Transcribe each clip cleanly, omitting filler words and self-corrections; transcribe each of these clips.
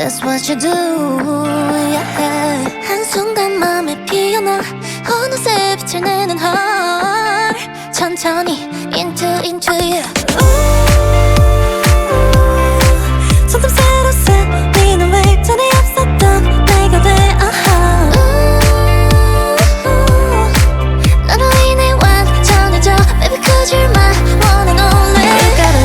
That's what you do, yeah. 한순간 맘에 피어나 어느새 빛을 내는 heart 천천히 into you. 점점 새로 생기는 wave 전에 없었던 내가 돼 너로 인해 완전해져 Baby cause you're my one and only. You gotta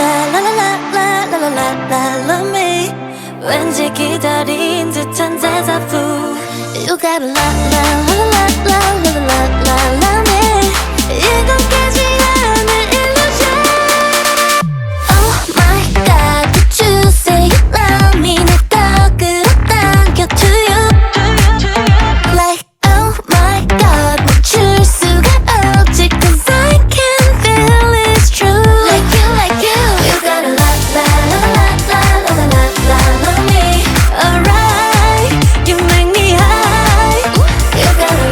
love me 왠지 기다린 듯한 대자부. You gotta love me 이건 깨지 않을 illusion. Oh my god would you say you love me 날 더 끌어당겨 to you. Like oh my god 멈출 수가 없지 cause I can feel it's true. Like you You gotta love me. Alright you make me high. You gotta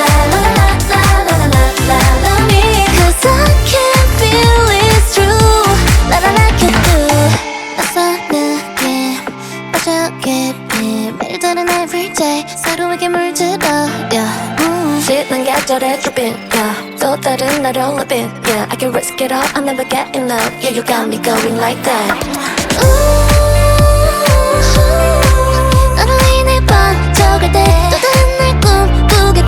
love me cause I can feel it's true. like you do. 낯선 느낌 빠져 깊이 매일 다른 everyday 서로에게 물들어 yeah. 짙은 계절의 dripping yeah. 또 다른 나를 living yeah. I can risk it all I never get enough yeah you got me going like that. 너로 인해 번쩍할 때 또 다른 날 꿈꾸게 돼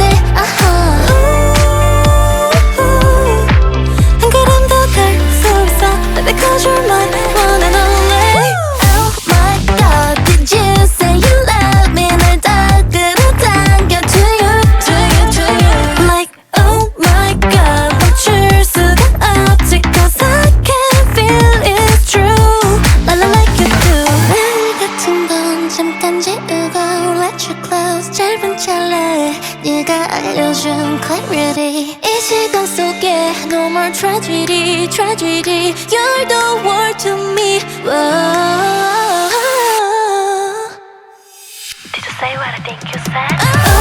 한 걸음 더 갈 수 있어 Baby cause you're my one and only. Oh my god did you say you love me 날 더 끌어당겨 to you. Like oh my god 멈출 수가 없지 cause I can feel it's true. like you do. 날 같은 건 잠깐 지우고 let you close 짧은 찰나에 네가 알려준 clarity. 이 시간 속에 no more tragedy You're the world to me. Whoa. Did you say what I think you said?